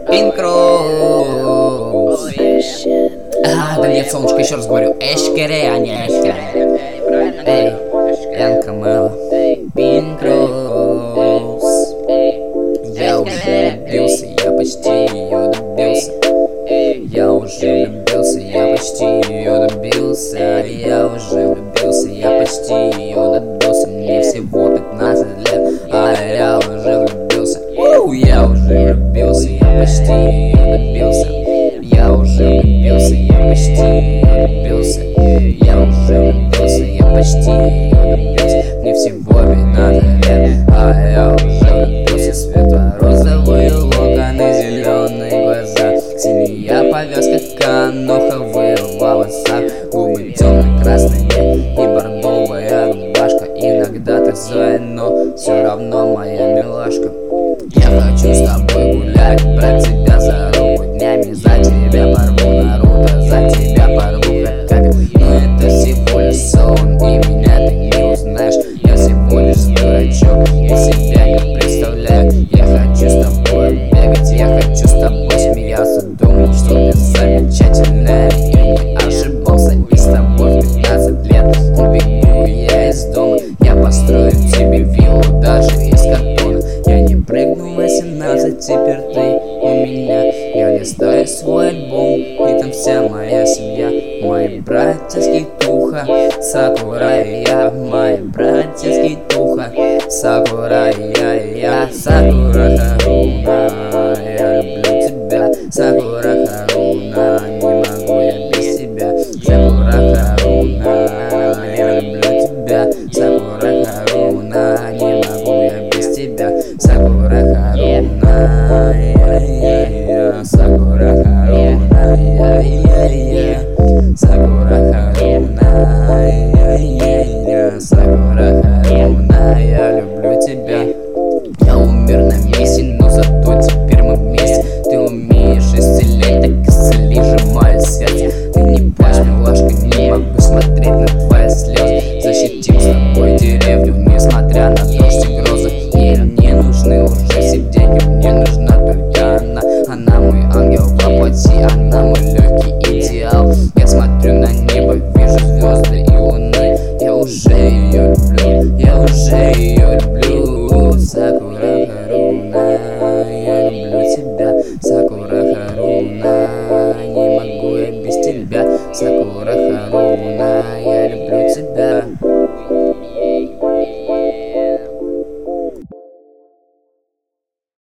Пинкроуз. Да нет, солнышко, еще раз говорю. Эшкере, а не эшкере. Эй, Янка Мэла. Пинкроуз. Я уже влюбился, я почти ее добился. Я уже влюбился, я почти ее добился. Я уже влюбился, я почти ее добился. Мне всего 15 лет, а я уже влюбился. Я уже влюбился, я почти ее добился. Я уже влюбился, я почти ее добился. Я уже влюбился, я почти ее добился. Мне всего 15 лет, а я уже влюбился. Светло-розовые локоны, зеленые глаза, синяя повязка, каноховые волоса, губы темно-красные и бордовая рубашка. Иногда ты злая, но все равно моя милашка. Я хочу с тобой гулять, брать тебя за руку днями. За тебя порву Наруто, за тебя порву Хоккаге. Но это всего лишь сон, и меня ты не узнаешь. Я всего лишь дурачок, и себя не представляю. Я хочу с тобой бегать, я хочу с тобой смеяться. Думал, что ты замечательная, и не ошибался. И с тобой в 15 лет убегу я из дома. Я построю тебе виллу даже из картона. Я не прыгну в 18, теперь ты у меня. Я листаю свой альбом, и там вся моя семья. Мои братья Скитуха, Сакура и я. Мои братья Скитуха, Сакура и я. Сакура Харуна, я люблю тебя. Сакура Харуна, не могу я без тебя. Сакура Харуна, я люблю тебя. Сакура Харуна, не могу я без тебя. Сакура Харуна.